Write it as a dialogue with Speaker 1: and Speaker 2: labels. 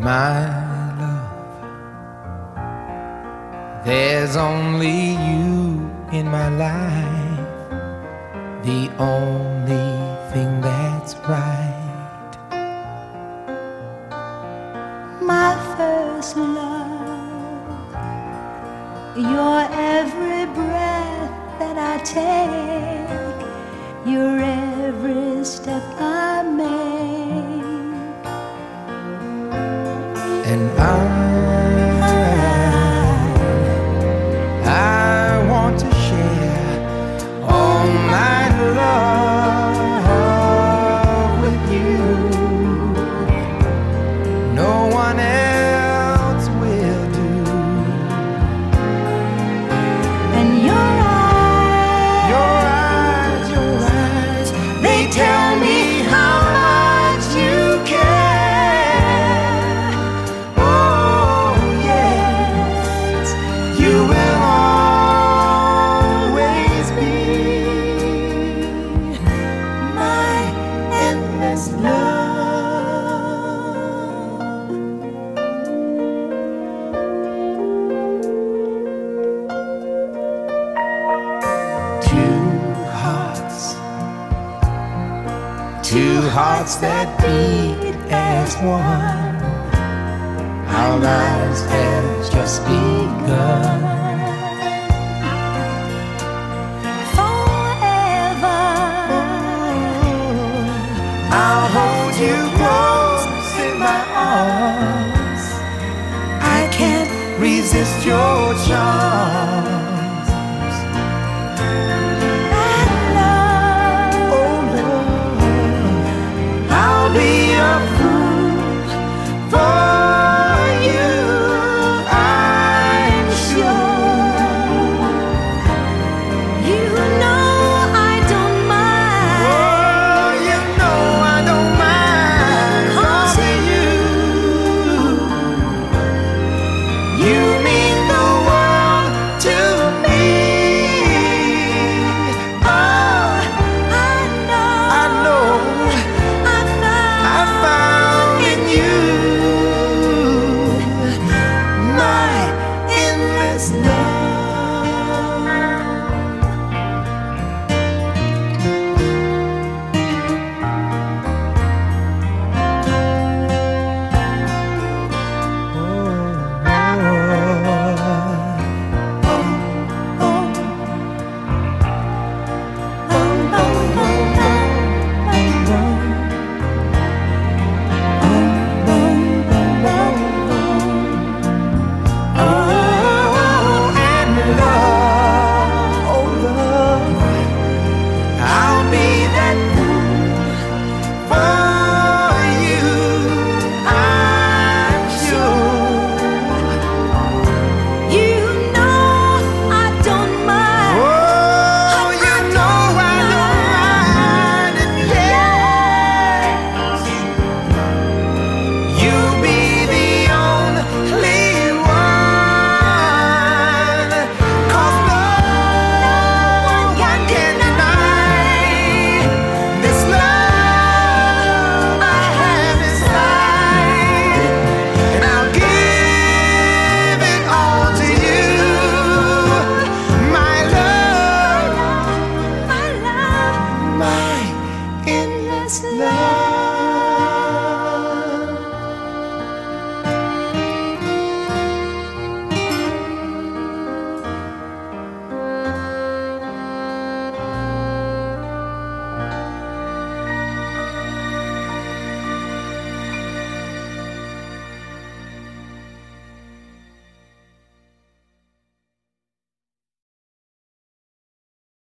Speaker 1: My love, there's only you in my life, the only thing that's right.
Speaker 2: My first love, your every breath that I take, your every step I make.
Speaker 1: And I want to share all my love with you. No one else will do.
Speaker 2: And your eyes, they tell me how much you care. Oh yes, you will always be my endless love.
Speaker 1: Two hearts that beat as one. Our lives have just begun.
Speaker 2: Forever,
Speaker 1: I'll hold you close in my arms. I can't resist your charms. Be a fool for you, I'm sure.
Speaker 2: you know I don't mind.
Speaker 1: Oh, you know I don't mind. 'Cause you mean the world to me. Oh,
Speaker 2: I know.
Speaker 1: I found in you my endless love.
Speaker 2: Love.